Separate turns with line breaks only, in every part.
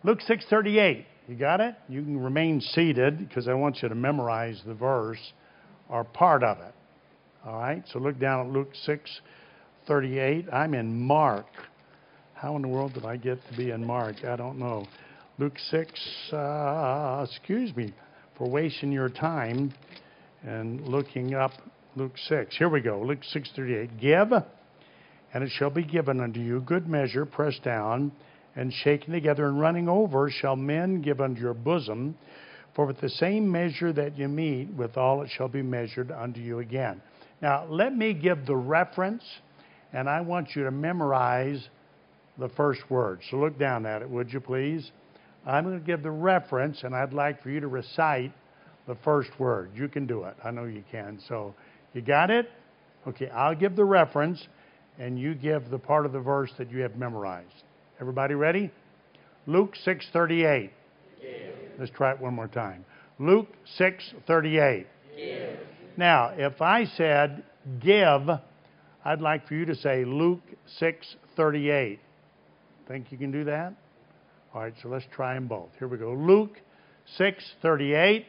Luke 6:38. You got it? You can remain seated because I want you to memorize the verse or part of it. All right? So look down at Luke 6:38. I'm in Mark. How in the world did I get to be in Mark? I don't know. Luke 6, excuse me for wasting your time and looking up Luke 6. Here we go. Luke 6:38. Give, and it shall be given unto you. Good measure, pressed down and shaken together and running over, shall men give unto your bosom. For with the same measure that you meet, withal it shall be measured unto you again. Now, let me give the reference, and I want you to memorize the first word. So look down at it, would you please? I'm going to give the reference, and I'd like for you to recite the first word. You can do it. I know you can. So you got it? Okay, I'll give the reference, and you give the part of the verse that you have memorized. Everybody ready? Luke 6:38. Let's try it one more time. Luke 6:38. Now, if I said give, I'd like for you to say Luke 6:38. Think you can do that? All right, so let's try them both. Here we go. Luke 6:38.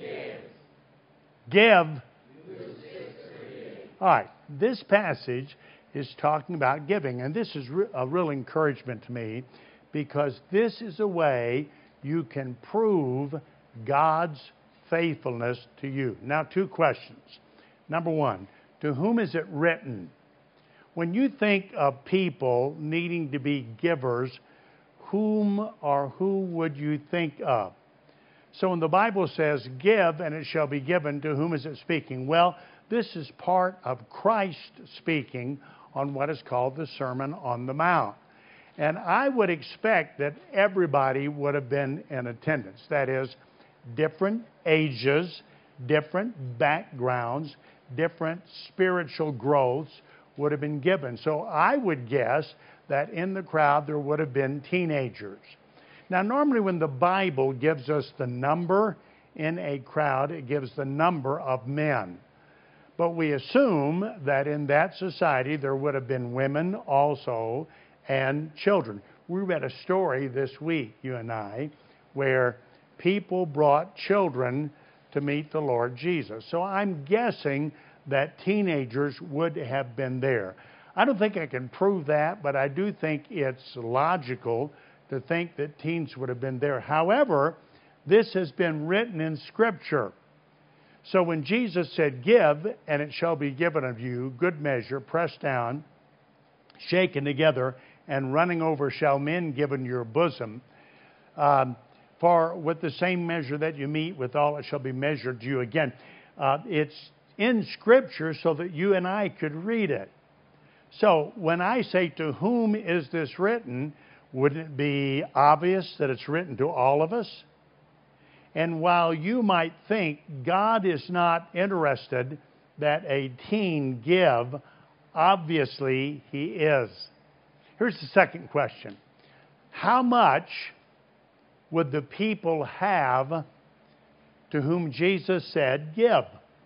Give. All right, this passage is talking about giving, and this is a real encouragement to me because this is a way you can prove God's faithfulness to you. Now, two questions. Number one, to whom is it written? When you think of people needing to be givers, whom or who would you think of? So when the Bible says, give and it shall be given, to whom is it speaking? Well, this is part of Christ speaking on what is called the Sermon on the Mount. And I would expect that everybody would have been in attendance. That is, different ages, different backgrounds, different spiritual growths would have been given. So I would guess that in the crowd there would have been teenagers. Now, normally when the Bible gives us the number in a crowd, it gives the number of men. But we assume that in that society there would have been women also and children. We read a story this week, you and I, where people brought children to meet the Lord Jesus. So I'm guessing that teenagers would have been there. I don't think I can prove that, but I do think it's logical to think that teens would have been there. However, this has been written in Scripture. So when Jesus said, give, and it shall be given of you, good measure, pressed down, shaken together, and running over shall men give in your bosom. For with the same measure that you meet, withal it shall be measured to you again. It's in Scripture so that you and I could read it. So when I say, to whom is this written, wouldn't it be obvious that it's written to all of us? And while you might think God is not interested that a teen give, obviously He is. Here's the second question. How much would the people have to whom Jesus said, give?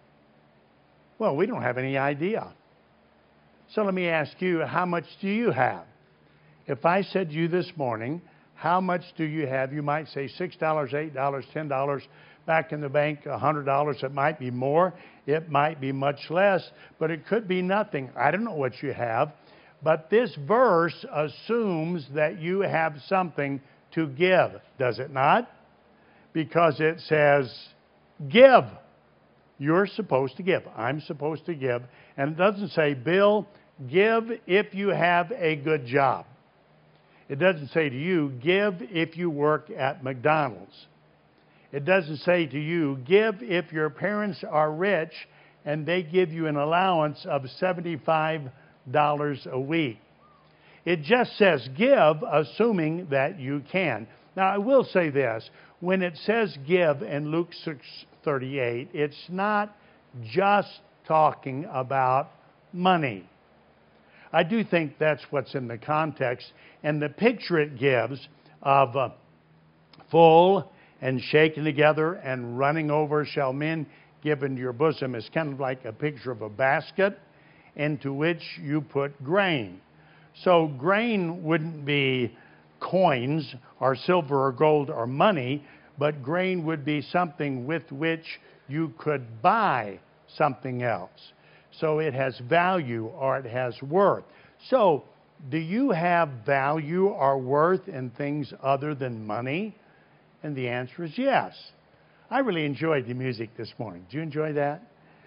Well, we don't have any idea. So let me ask you, how much do you have? If I said to you this morning, how much do you have? You might say $6, $8, $10 back in the bank, $100. It might be more. It might be much less, but it could be nothing. I don't know what you have. But this verse assumes that you have something to give, does it not? Because it says, give. You're supposed to give. I'm supposed to give. And it doesn't say, Bill, give if you have a good job. It doesn't say to you, give if you work at McDonald's. It doesn't say to you, give if your parents are rich and they give you an allowance of $75 a week. It just says give, assuming that you can. Now, I will say this. When it says give in Luke 6:38, it's not just talking about money. I do think that's what's in the context. And the picture it gives of full and shaken together and running over shall men give into your bosom is kind of like a picture of a basket into which you put grain. So grain wouldn't be coins or silver or gold or money, but grain would be something with which you could buy something else. So it has value or it has worth. So, do you have value or worth in things other than money? And the answer is yes. I really enjoyed the music this morning. Did you enjoy that?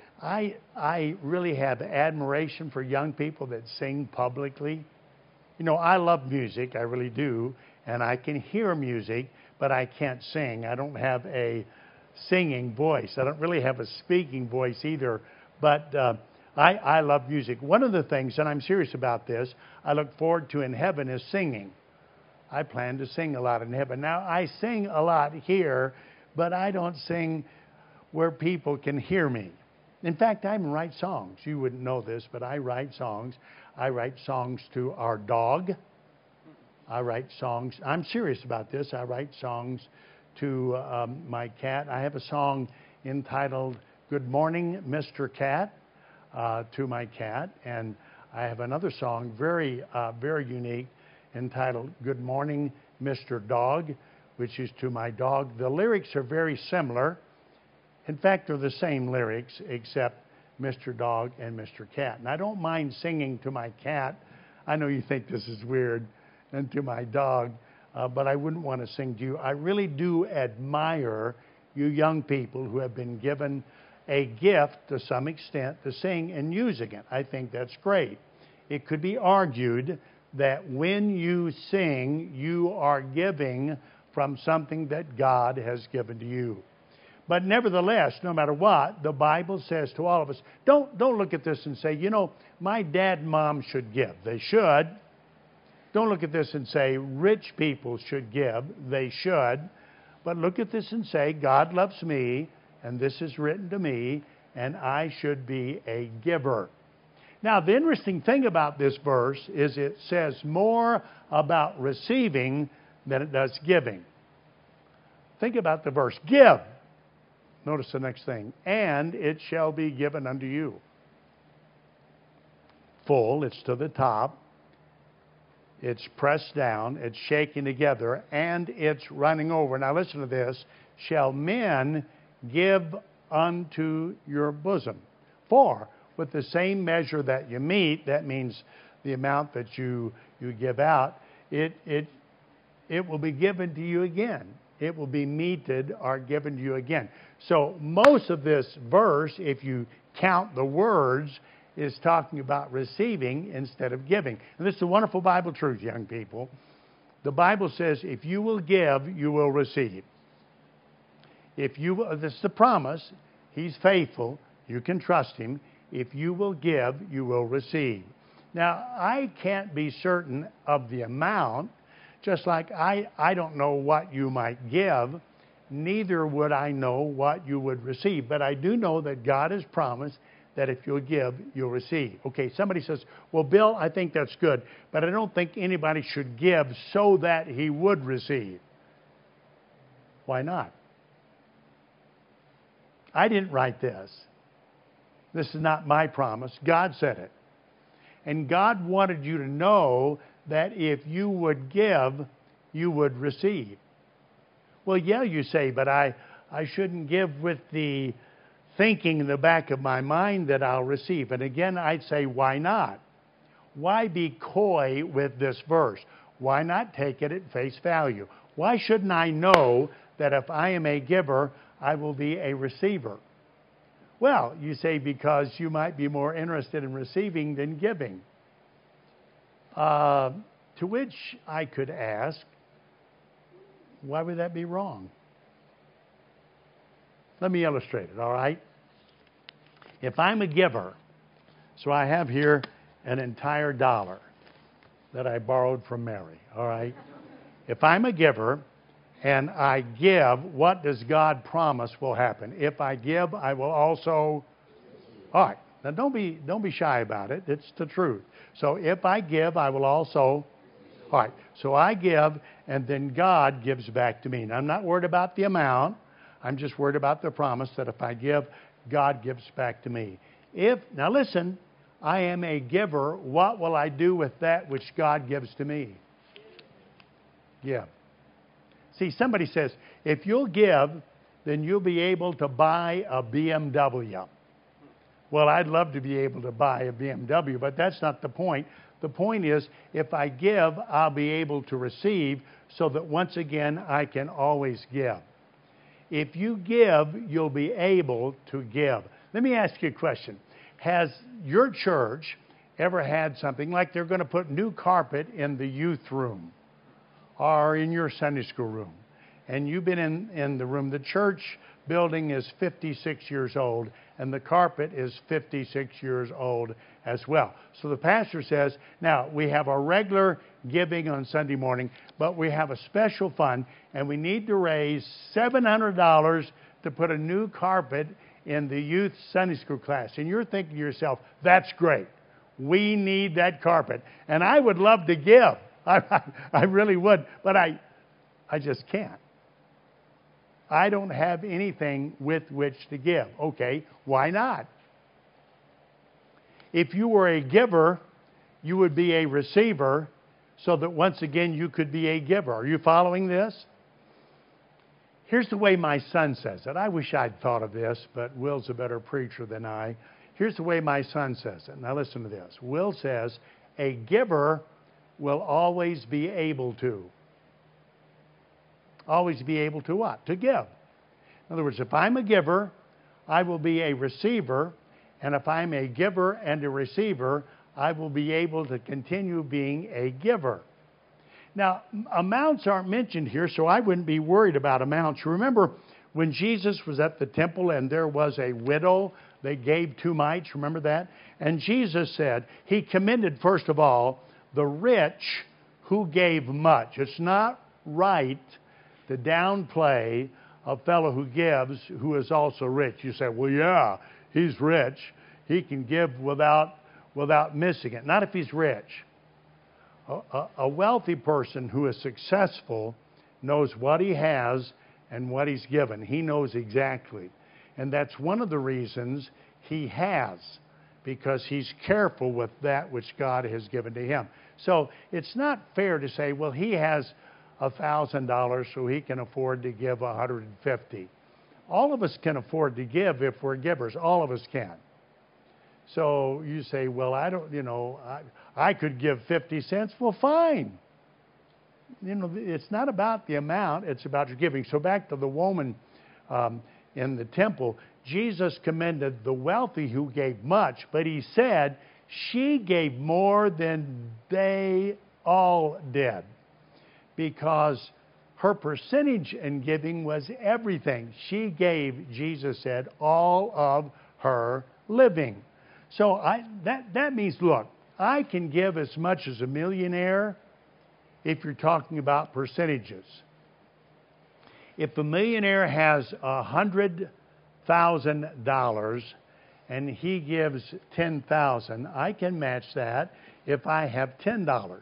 I really have admiration for young people that sing publicly. You know, I love music, I really do, and I can hear music, but I can't sing. I don't have a singing voice. I don't really have a speaking voice either, but I love music. One of the things, and I'm serious about this, I look forward to in heaven is singing. I plan to sing a lot in heaven. Now, I sing a lot here, but I don't sing where people can hear me. In fact, I even write songs. You wouldn't know this, but I write songs. I write songs to our dog. I write songs. I'm serious about this. I write songs to my cat. I have a song entitled Good Morning, Mr. Cat, to my cat. And I have another song, very unique, entitled Good Morning, Mr. Dog, which is to my dog. The lyrics are very similar. In fact, they're the same lyrics, except Mr. Dog and Mr. Cat. And I don't mind singing to my cat. I know you think this is weird, and to my dog, but I wouldn't want to sing to you. I really do admire you young people who have been given a gift to some extent to sing and using it. I think that's great. It could be argued that when you sing, you are giving from something that God has given to you. But nevertheless, no matter what, the Bible says to all of us, don't look at this and say, you know, my dad and mom should give. They should. Don't look at this and say, rich people should give. They should. But look at this and say, God loves me, and this is written to me, and I should be a giver. Now, the interesting thing about this verse is it says more about receiving than it does giving. Think about the verse. Give. Notice the next thing. And it shall be given unto you. Full, it's to the top. It's pressed down. It's shaken together. And it's running over. Now listen to this. Shall men give unto your bosom? For with the same measure that you mete, that means the amount that you give out, it will be given to you again. It will be meted or given to you again. So most of this verse, if you count the words, is talking about receiving instead of giving. And this is a wonderful Bible truth, young people. The Bible says, if you will give, you will receive. If you will, this is the promise. He's faithful. You can trust him. If you will give, you will receive. Now, I can't be certain of the amount. Just like I don't know what you might give, neither would I know what you would receive. But I do know that God has promised that if you'll give, you'll receive. Okay, somebody says, well, Bill, I think that's good, but I don't think anybody should give so that he would receive. Why not? I didn't write this. This is not my promise. God said it. And God wanted you to know that if you would give, you would receive. Well, yeah, you say, but I shouldn't give with the thinking in the back of my mind that I'll receive. And again, I'd say, why not? Why be coy with this verse? Why not take it at face value? Why shouldn't I know that if I am a giver, I will be a receiver? Well, you say because you might be more interested in receiving than giving. To which I could ask, why would that be wrong? Let me illustrate it, all right? If I'm a giver, so I have here an entire dollar that I borrowed from Mary, all right? If I'm a giver and I give, what does God promise will happen? If I give, I will also... All right, now don't be shy about it. It's the truth. So if I give, I will also... All right, so I give, and then God gives back to me. Now, I'm not worried about the amount. I'm just worried about the promise that if I give, God gives back to me. Now listen, I am a giver. What will I do with that which God gives to me? Give. See, somebody says, if you'll give, then you'll be able to buy a BMW. Well, I'd love to be able to buy a BMW, but that's not the point. The point is, if I give, I'll be able to receive, so that once again, I can always give. If you give, you'll be able to give. Let me ask you a question. Has your church ever had something like they're going to put new carpet in the youth room or in your Sunday school room? And you've been in the room. The church building is 56 years old, and the carpet is 56 years old as well. So the pastor says, now, we have our regular giving on Sunday morning, but we have a special fund, and we need to raise $700 to put a new carpet in the youth Sunday school class. And you're thinking to yourself, that's great. We need that carpet. And I would love to give. I really would, but I just can't. I don't have anything with which to give. Okay, why not? If you were a giver, you would be a receiver, so that once again you could be a giver. Are you following this? Here's the way my son says it. I wish I'd thought of this, but Will's a better preacher than I. Here's the way my son says it. Now listen to this. Will says, a giver will always be able to. Always be able to what? To give. In other words, if I'm a giver, I will be a receiver. And if I'm a giver and a receiver, I will be able to continue being a giver. Now, amounts aren't mentioned here, so I wouldn't be worried about amounts. You remember when Jesus was at the temple and there was a widow that gave 2 mites? Remember that? And Jesus said, he commended, first of all, the rich who gave much. It's not right to downplay a fellow who gives who is also rich. You say, well, yeah, he's rich. He can give without missing it. Not if he's rich. A wealthy person who is successful knows what he has and what he's given. He knows exactly. And that's one of the reasons he has, because he's careful with that which God has given to him. So it's not fair to say, well, he has $1,000, so he can afford to give $150. All of us can afford to give if we're givers. All of us can. So you say, well, I could give 50 cents. Well, fine. It's not about the amount, it's about your giving. So back to the woman in the temple, Jesus commended the wealthy who gave much, but he said she gave more than they all did, because her percentage in giving was everything. She gave, Jesus said, all of her living. So that means, look, I can give as much as a millionaire if you're talking about percentages. If a millionaire has $100,000 and he gives $10,000, I can match that if I have $10.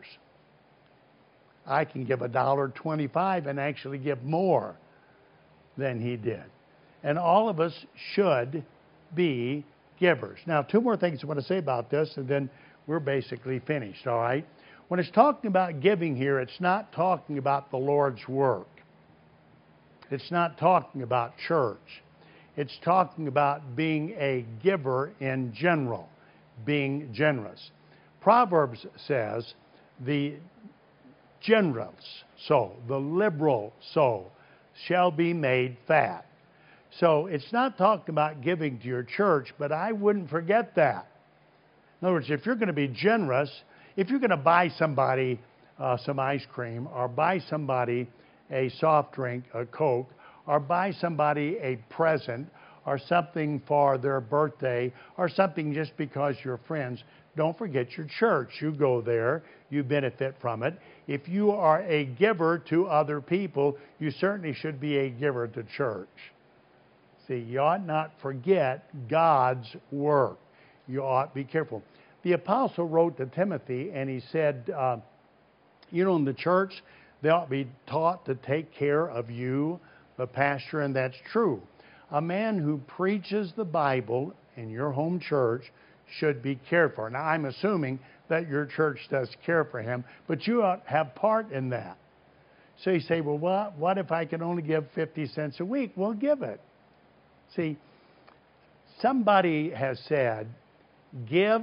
I can give $1.25 and actually give more than he did. And all of us should be givers. Now, 2 more things I want to say about this, and then we're basically finished, all right? When it's talking about giving here, it's not talking about the Lord's work. It's not talking about church. It's talking about being a giver in general, being generous. Proverbs says, the generous soul, the liberal soul, shall be made fat. So it's not talking about giving to your church, but I wouldn't forget that. In other words, if you're going to be generous, if you're going to buy somebody some ice cream, or buy somebody a soft drink, a Coke, or buy somebody a present, or something for their birthday, or something just because you're friends, don't forget your church. You go there, you benefit from it. If you are a giver to other people, you certainly should be a giver to church. See, you ought not forget God's work. You ought be careful. The apostle wrote to Timothy, and he said, in the church, they ought to be taught to take care of you, the pastor, and that's true. A man who preaches the Bible in your home church should be cared for. Now, I'm assuming that your church does care for him, but you ought to have part in that. So you say, well, what if I can only give 50 cents a week? Well, give it. See, somebody has said, give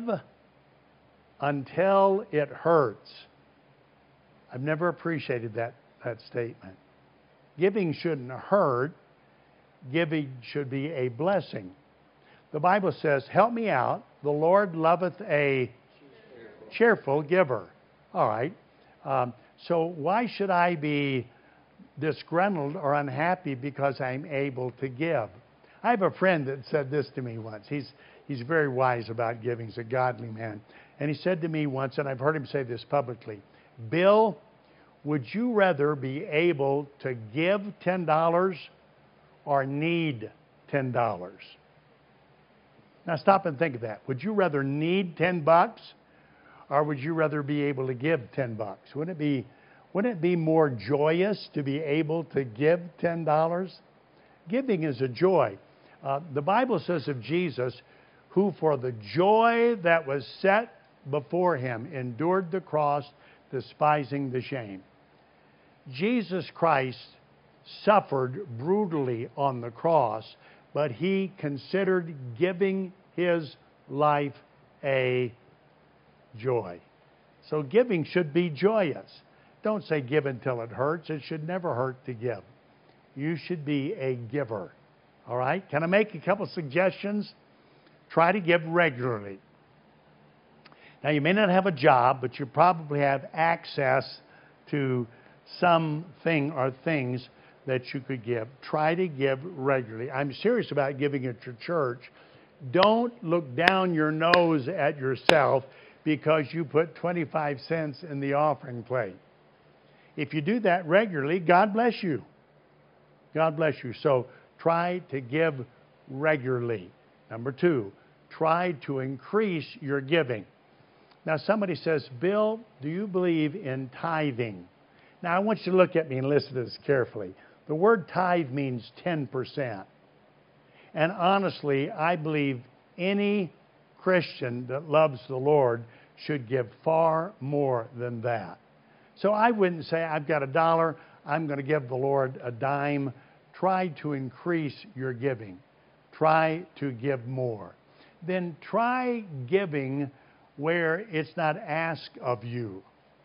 until it hurts. I've never appreciated that statement. Giving shouldn't hurt. Giving should be a blessing. The Bible says, help me out. The Lord loveth a cheerful giver. All right. So why should I be disgruntled or unhappy because I'm able to give? I have a friend that said this to me once. He's very wise about giving. He's a godly man. And he said to me once, and I've heard him say this publicly, Bill, would you rather be able to give $10 or need $10? Now stop and think of that. Would you rather need $10 or would you rather be able to give $10? Wouldn't it be more joyous to be able to give $10? Giving is a joy. The Bible says of Jesus, who for the joy that was set before him endured the cross, despising the shame. Jesus Christ suffered brutally on the cross, but he considered giving his life a joy. So giving should be joyous. Don't say give until it hurts. It should never hurt to give. You should be a giver. All right? Can I make a couple suggestions? Try to give regularly. Now, you may not have a job, but you probably have access to something or things that you could give. Try to give regularly. I'm serious about giving at your church. Don't look down your nose at yourself because you put 25 cents in the offering plate. If you do that regularly, God bless you. God bless you. So try to give regularly. Number 2, try to increase your giving. Now somebody says, Bill, do you believe in tithing? Now I want you to look at me and listen to this carefully. The word tithe means 10%. And honestly, I believe any Christian that loves the Lord should give far more than that. So I wouldn't say, I've got $1, I'm going to give the Lord a dime. Try to increase your giving. Try to give more. Then try giving where it's not asked of you.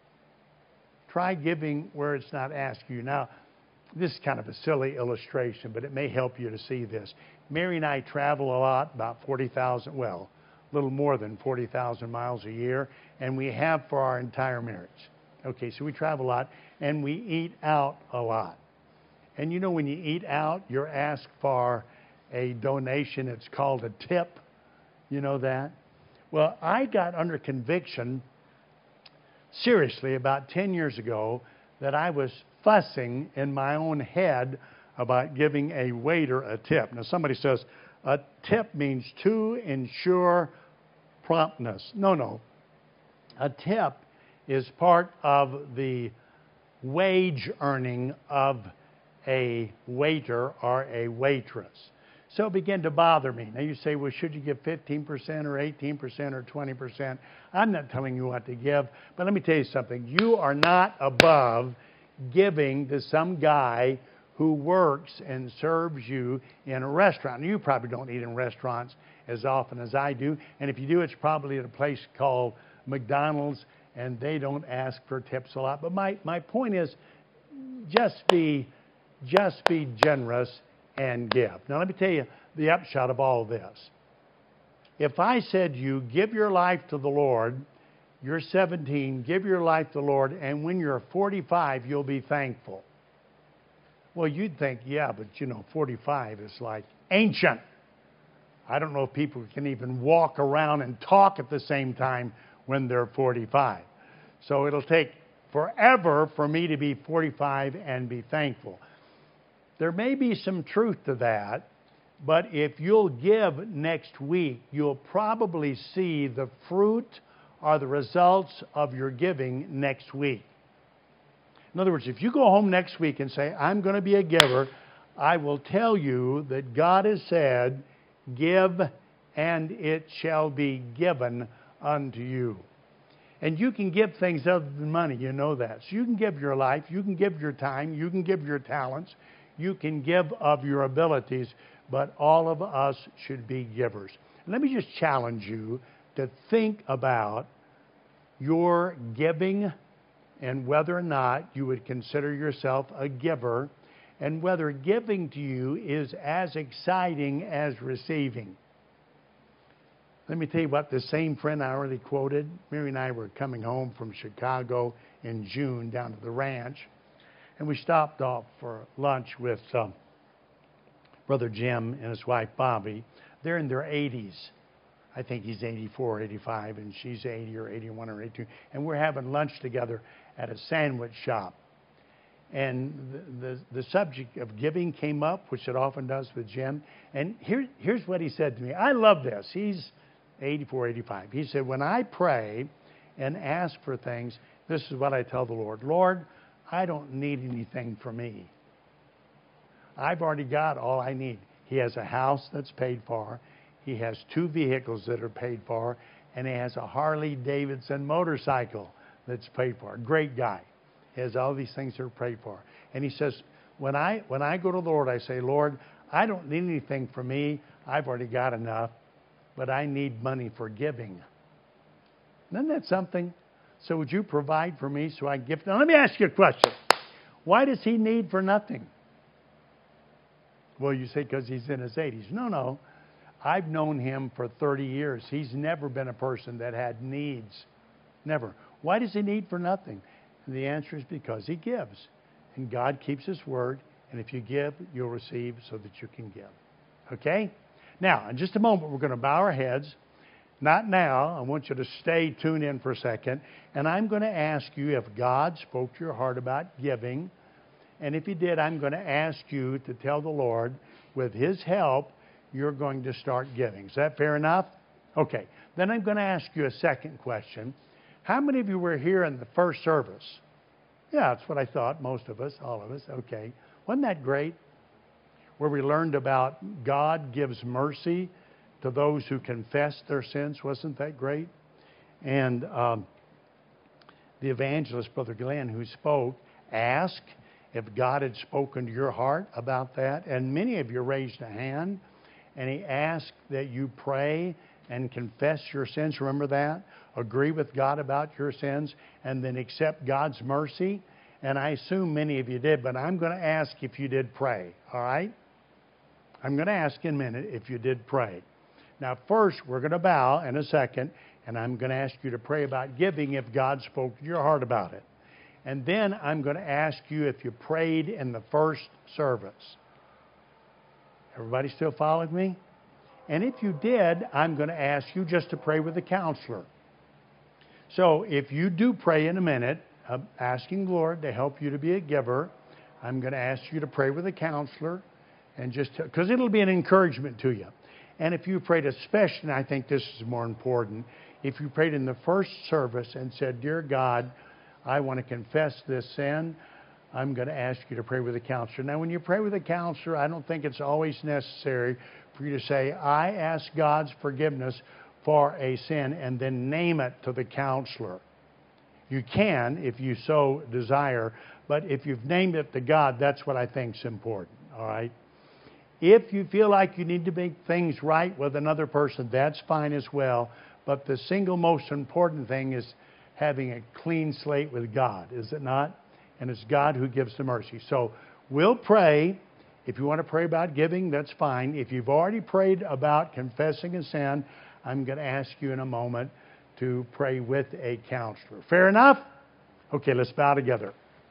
Try giving where it's not asked of you. Now, this is kind of a silly illustration, but it may help you to see this. Mary and I travel a lot, about 40,000, well, a little more than 40,000 miles a year, and we have for our entire marriage. Okay, so we travel a lot, and we eat out a lot. And you know, when you eat out, you're asked for a donation. It's called a tip. You know that? Well, I got under conviction, seriously, about 10 years ago, that I was fussing in my own head about giving a waiter a tip. Now, somebody says, a tip means to ensure promptness. No. A tip is part of the wage earning of a waiter or a waitress. So it began to bother me. Now you say, well, should you give 15% or 18% or 20%? I'm not telling you what to give, but let me tell you something. You are not above giving to some guy who works and serves you in a restaurant. Now, you probably don't eat in restaurants as often as I do, and if you do, it's probably at a place called McDonald's, and they don't ask for tips a lot. But my point is, just be generous and give. Now, let me tell you the upshot of all this. If I said to you, give your life to the Lord, you're 17, give your life to the Lord, and when you're 45, you'll be thankful. Well, you'd think, yeah, but 45 is like ancient. I don't know if people can even walk around and talk at the same time when they're 45. So it'll take forever for me to be 45 and be thankful. There may be some truth to that, but if you'll give next week, you'll probably see the fruit or the results of your giving next week. In other words, if you go home next week and say, I'm going to be a giver, I will tell you that God has said, give and it shall be given unto you. And you can give things other than money, you know that. So you can give your life, you can give your time, you can give your talents, you can give of your abilities, but all of us should be givers. Let me just challenge you to think about your giving and whether or not you would consider yourself a giver, and whether giving to you is as exciting as receiving. Let me tell you what the same friend I already quoted. Mary and I were coming home from Chicago in June down to the ranch, and we stopped off for lunch with Brother Jim and his wife Bobby. They're in their 80s. I think he's 84, 85, and she's 80 or 81 or 82. And we're having lunch together at a sandwich shop. And the subject of giving came up, which it often does with Jim. And here's what he said to me. I love this. He's 84, 85. He said, when I pray and ask for things, this is what I tell the Lord. Lord, I don't need anything for me. I've already got all I need. He has a house that's paid for. He has 2 vehicles that are paid for. And he has a Harley Davidson motorcycle that's paid for. Great guy. He has all these things that are paid for. And he says, when I go to the Lord, I say, Lord, I don't need anything for me. I've already got enough. But I need money for giving. Isn't that something? So would you provide for me so I can give? Now let me ask you a question. Why does he need for nothing? Well, you say because he's in his 80s. No. I've known him for 30 years. He's never been a person that had needs. Never. Why does he need for nothing? And the answer is because he gives. And God keeps his word. And if you give, you'll receive so that you can give. Okay? Now, in just a moment, we're going to bow our heads. Not now. I want you to stay tuned in for a second. And I'm going to ask you if God spoke to your heart about giving. And if he did, I'm going to ask you to tell the Lord, with his help, you're going to start giving. Is that fair enough? Okay. Then I'm going to ask you a second question. How many of you were here in the first service? Yeah, that's what I thought. Most of us, all of us. Okay. Wasn't that great? Where we learned about God gives mercy to those who confess their sins. Wasn't that great? And the evangelist, Brother Glenn, who spoke, asked if God had spoken to your heart about that. And many of you raised a hand. And he asked that you pray and confess your sins. Remember that? Agree with God about your sins and then accept God's mercy. And I assume many of you did, but I'm going to ask if you did pray. All right? I'm going to ask in a minute if you did pray. Now, first, we're going to bow in a second, and I'm going to ask you to pray about giving if God spoke to your heart about it. And then I'm going to ask you if you prayed in the first service. Everybody still following me? And if you did, I'm going to ask you just to pray with a counselor. So if you do pray in a minute, asking the Lord to help you to be a giver, I'm going to ask you to pray with a counselor, and just because it'll be an encouragement to you. And if you prayed especially, and I think this is more important, if you prayed in the first service and said, Dear God, I want to confess this sin, I'm going to ask you to pray with a counselor. Now, when you pray with a counselor, I don't think it's always necessary for you to say, I ask God's forgiveness for a sin, and then name it to the counselor. You can, if you so desire, but if you've named it to God, that's what I think is important, all right? If you feel like you need to make things right with another person, that's fine as well, but the single most important thing is having a clean slate with God, is it not? And it's God who gives the mercy. So we'll pray. If you want to pray about giving, that's fine. If you've already prayed about confessing a sin, I'm going to ask you in a moment to pray with a counselor. Fair enough? Okay, let's bow together.